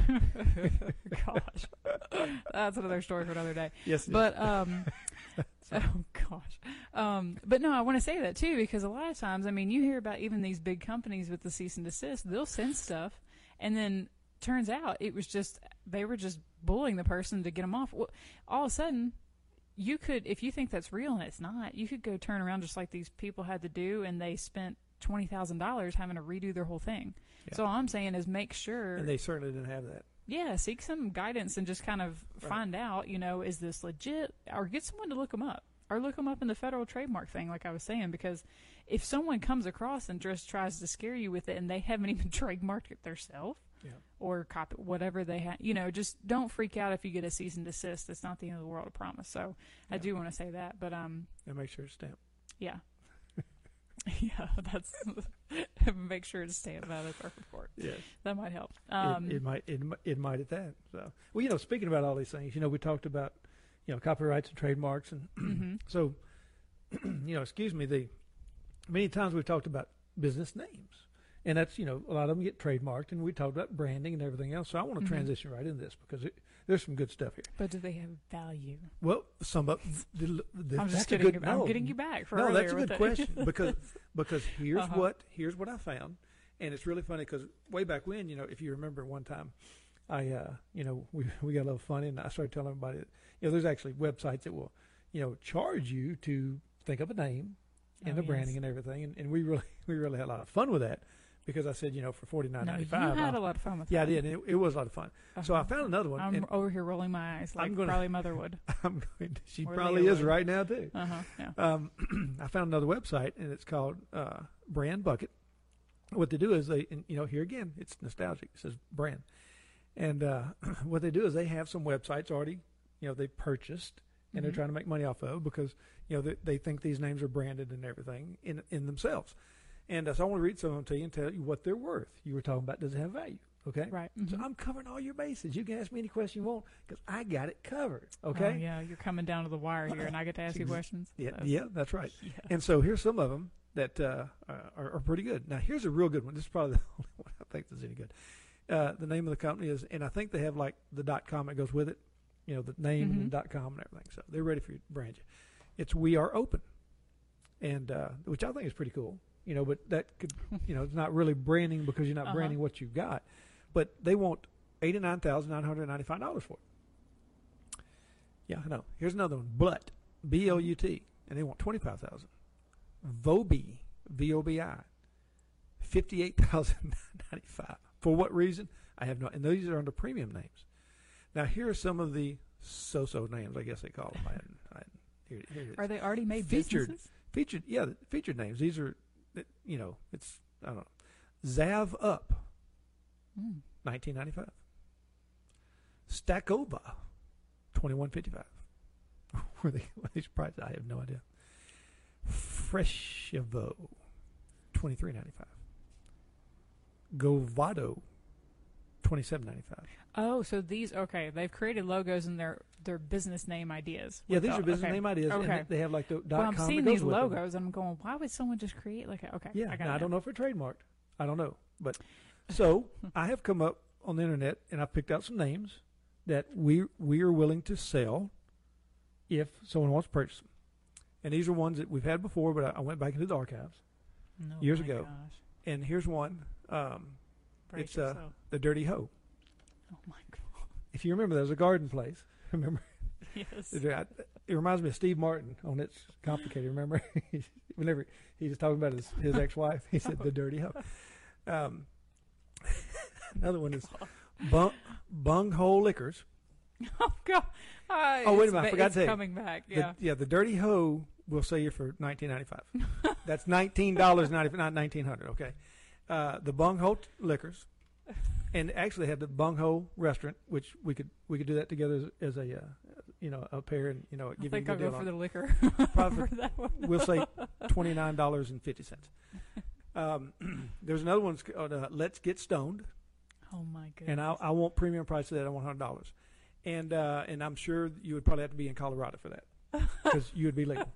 Gosh. That's another story for another day. Yes. But, um. Oh gosh. Um, but no, I want to say that too, because a lot of times, I mean, you hear about even these big companies with the cease and desist, they'll send stuff and then turns out it was just, they were just bullying the person to get them off. Well, all of a sudden, you could, if you think that's real and it's not, you could go turn around just like these people had to do, and they spent twenty thousand dollars having to redo their whole thing. Yeah. So all I'm saying is make sure. And they certainly didn't have that. Yeah, seek some guidance and just kind of right. find out, you know, is this legit? Or get someone to look them up. Or look them up in the federal trademark thing, like I was saying, because if someone comes across and just tries to scare you with it and they haven't even trademarked it themselves, yeah. or copy whatever they have, you know, just don't freak out if you get a cease and desist. It's not the end of the world, I promise. So yeah. I do want to say that, but um, and make sure it's stamped. Yeah, yeah, that's make sure it's stamped by the clerk of court. Yes, that might help. Um, it, it might, it, it might at that. So, well, you know, speaking about all these things, you know, we talked about, you know, copyrights and trademarks, and mm-hmm. so, you know, excuse me, the many times we've talked about business names. And that's, you know, a lot of them get trademarked, and we talked about branding and everything else. So I want to mm-hmm. transition right into this because it, there's some good stuff here. But do they have value? Well, some of the, the, I'm that's just a getting good. You, I'm no, getting you back for no, earlier. that's a good with question because because here's uh-huh. what here's what I found, and it's really funny because way back when, you know, if you remember one time, I uh, you know we we got a little funny, and I started telling everybody that, you know, there's actually websites that will, you know, charge you to think of a name and oh, the yes. branding and everything, and, and we really we really had a lot of fun with that. because I said, you know, for forty-nine No, ninety-five. you had a lot of fun with Yeah, that. I did. It, it was a lot of fun. Uh-huh. So I found another one. I'm and over here rolling my eyes like I'm gonna, probably Mother would. I'm going to, she Or probably Leah is would. right now, too. Uh-huh, yeah. Um, I found another website, and it's called uh, Brand Bucket. What they do is they, and, you know, here again, it's nostalgic. It says brand. And uh, what they do is they have some websites already, you know, they purchased, and Mhm. they're trying to make money off of because, you know, they, they think these names are branded and everything in in themselves. And uh, so I want to read some of them to you and tell you what they're worth. You were talking about, does it have value? Okay? Right. So Mhm. I'm covering all your bases. You can ask me any question you want because I got it covered. Okay? Oh, yeah, you're coming down to the wire here, and I get to ask you questions. Yeah, That's- yeah, that's right. Yeah. And so here's some of them that uh, are, are pretty good. Now, here's a real good one. This is probably the only one I think that's any good. Uh, the name of the company is, and I think they have like the dot com that goes with it, you know, the name Mhm. and dot com and everything. So they're ready for you to brand you. It's We Are Open, and uh, which I think is pretty cool. You know, but that could, you know, it's not really branding because you're not Uh-huh. branding what you've got. But they want eighty-nine thousand nine hundred ninety-five dollars for it. Yeah, I know. Here's another one. But, B L U T, and they want twenty-five thousand dollars. Vobi, V O B I, fifty-eight thousand nine hundred ninety-five dollars. For what reason? I have no, and these are under premium names. Now, here are some of the so-so names, I guess they call them. I hadn't, I hadn't, here, here it is. Are they already made featured, businesses? Featured, yeah, the featured names. These are, you know, it's, I don't know. Zav Up, Mm. nineteen ninety-five. Stakova, twenty-one fifty-five. Were they, were these prices? I have no idea. Freshevo, twenty-three ninety-five. Govado, twenty-seven ninety-five. Oh, so these okay? They've created logos and their their business name ideas. Yeah, these Without- are business okay. name ideas, Okay. and they have like the dot Well, I'm com seeing that goes these with them. logos, and I'm going, why would someone just create like a, okay? Yeah, I, got now, it I don't now. know if it's trademarked. I don't know, but so I have come up on the internet and I've picked out some names that we we are willing to sell if someone wants to purchase them. And these are ones that we've had before, but I, I went back into the archives No, years my ago. gosh. And here's one. Um, Brace it's uh, yourself. the Dirty Hoe. Oh my god! If you remember, there was a garden place. Remember? Yes. It, it reminds me of Steve Martin on It's Complicated. Remember? Whenever he was talking about his, his ex-wife, he said the Dirty Hoe. Um, another one is bung, bung Hole Liquors. Oh god! Uh, Oh, wait a it's minute! I ba- forgot it's to tell you. coming back. The- Yeah. yeah. The Dirty Hoe will sell you for nineteen ninety five. That's nineteen dollars ninety, not nineteen hundred. Okay. Uh, the Bung Ho Liquors, and actually have the Bung Ho Restaurant, which we could we could do that together as, as a uh, you know a pair, and you know I give think you a I'll good go deal for on the it. liquor. Profit, for that one. We'll say twenty nine dollars and fifty cents. Um, there's another one called uh, Let's Get Stoned. Oh my goodness! And I, I want premium price of that. I want hundred dollars, and uh, and I'm sure you would probably have to be in Colorado for that because you would be legal.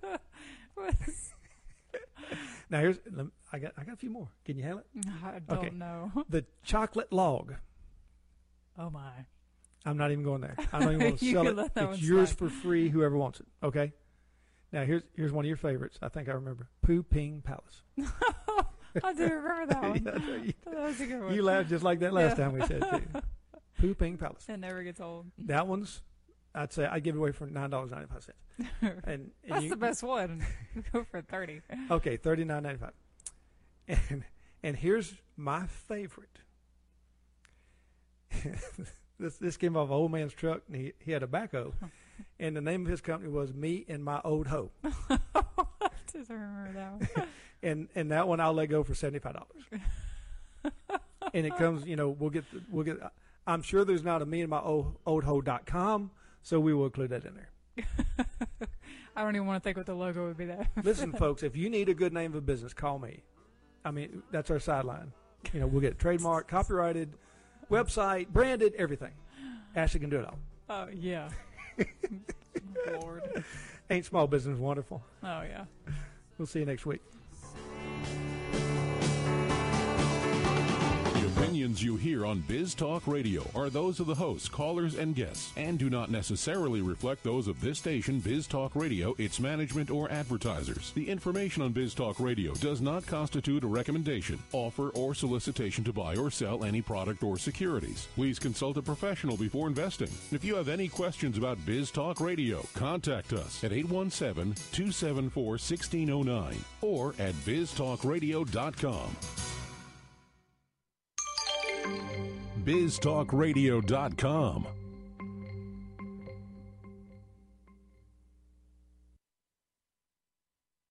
Now here's lem- I got I got a few more. Can you handle it? I don't okay. know. The Chocolate Log. Oh my! I'm not even going there. I don't even want to You sell can it. let that It's one yours slide. for free. Whoever wants it. Okay. Now here's here's one of your favorites. I think I remember. Poo Ping Palace. I do remember that one. Yeah, I know you, that was a good one. you laughed just like that last Yeah. time we said it too. Poo Ping Palace. It never gets old. That one's, I'd say I'd give it away for nine dollars ninety five cents. And, and That's you, the best one. Go for thirty. Okay, thirty nine ninety five. And and here's my favorite. this this came off an old man's truck, and he, he had a backhoe, and the name of his company was Me and My Old Hoe. I just remember that one. and and that one I'll let go for seventy five dollars. And it comes, you know, we'll get the, we'll get. I'm sure there's not a Me and My Old Old Hoe dot com, so we will include that in there. I don't even want to think what the logo would be there. Listen, folks, if you need a good name of a business, call me. I mean, that's our sideline. You know, we'll get trademark, copyrighted, website, branded, everything. Ashley can do it all. Oh yeah. Lord. Ain't small business wonderful? Oh yeah. We'll see you next week. The opinions you hear on Biz Talk Radio are those of the hosts, callers, and guests, and do not necessarily reflect those of this station, Biz Talk Radio, its management, or advertisers. The information on Biz Talk Radio does not constitute a recommendation, offer, or solicitation to buy or sell any product or securities. Please consult a professional before investing. If you have any questions about Biz Talk Radio, contact us at eight one seven, two seven four, one six zero nine or at biz talk radio dot com. biz talk radio dot com.